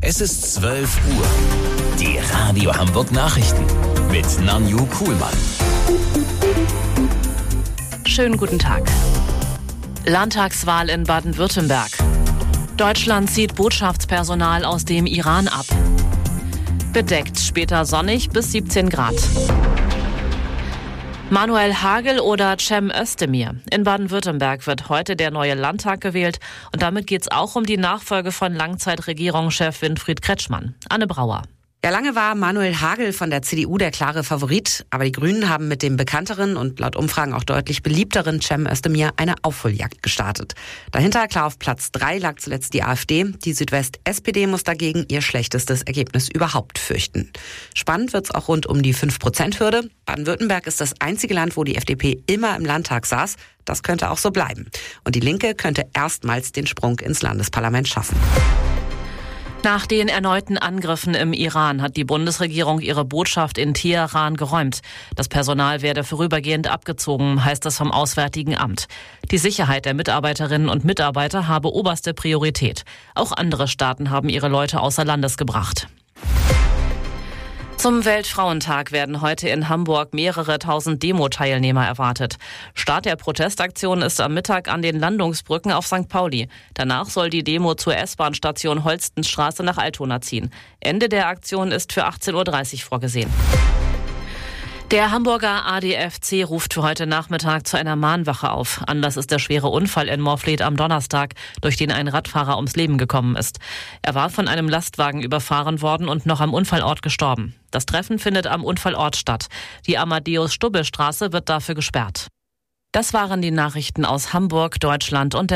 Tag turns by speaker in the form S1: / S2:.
S1: Es ist 12 Uhr. Die Radio Hamburg Nachrichten mit Nanju Kuhlmann.
S2: Schönen guten Tag. Landtagswahl in Baden-Württemberg. Deutschland zieht Botschaftspersonal aus dem Iran ab. Bedeckt, später sonnig bis 17 Grad. Manuel Hagel oder Cem Özdemir. In Baden-Württemberg wird heute der neue Landtag gewählt und damit geht es auch um die Nachfolge von Langzeitregierungschef Winfried Kretschmann. Anne Brauer.
S3: Ja, lange war Manuel Hagel von der CDU der klare Favorit, aber die Grünen haben mit dem bekannteren und laut Umfragen auch deutlich beliebteren Cem Özdemir eine Aufholjagd gestartet. Dahinter klar auf Platz 3 lag zuletzt die AfD. Die Südwest-SPD muss dagegen ihr schlechtestes Ergebnis überhaupt fürchten. Spannend wird's auch rund um die 5%-Hürde. Baden-Württemberg ist das einzige Land, wo die FDP immer im Landtag saß. Das könnte auch so bleiben. Und die Linke könnte erstmals den Sprung ins Landesparlament schaffen.
S2: Nach den erneuten Angriffen im Iran hat die Bundesregierung ihre Botschaft in Teheran geräumt. Das Personal werde vorübergehend abgezogen, heißt es vom Auswärtigen Amt. Die Sicherheit der Mitarbeiterinnen und Mitarbeiter habe oberste Priorität. Auch andere Staaten haben ihre Leute außer Landes gebracht. Zum Weltfrauentag werden heute in Hamburg mehrere tausend Demo-Teilnehmer erwartet. Start der Protestaktion ist am Mittag an den Landungsbrücken auf St. Pauli. Danach soll die Demo zur S-Bahn-Station Holstenstraße nach Altona ziehen. Ende der Aktion ist für 18.30 Uhr vorgesehen. Der Hamburger ADFC ruft für heute Nachmittag zu einer Mahnwache auf. Anlass ist der schwere Unfall in Morfleet am Donnerstag, durch den ein Radfahrer ums Leben gekommen ist. Er war von einem Lastwagen überfahren worden und noch am Unfallort gestorben. Das Treffen findet am Unfallort statt. Die Amadeus-Stubbe-Straße wird dafür gesperrt. Das waren die Nachrichten aus Hamburg, Deutschland und der